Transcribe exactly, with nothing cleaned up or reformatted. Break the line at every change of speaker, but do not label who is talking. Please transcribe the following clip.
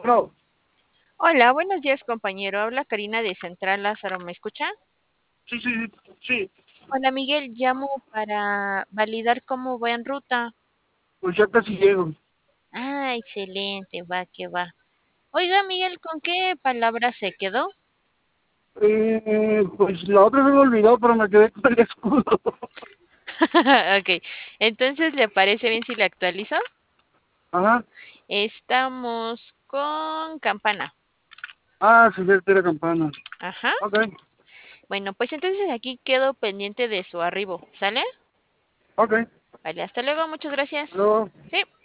No,
Hola, buenos días, compañero. Habla Karina de Central Lázaro. ¿Me escucha?
sí, sí, sí,
Hola, Miguel. Llamo para validar cómo va en ruta.
pues ya casi llego.
Ah, excelente. Va, que va. Oiga, Miguel, ¿con qué palabra se quedó?
Eh, pues la otra se me olvidó, pero me quedé con el escudo.
Ok. Entonces, ¿le parece bien si le actualizo?
Ajá.
Estamos con campana.
Ah, sí, sí, tira campana.
Ajá.
Ok,
Bueno, pues entonces aquí quedo pendiente de su arribo. ¿Sale?
ok.
Vale, hasta luego. Muchas gracias.
Luego.
Sí.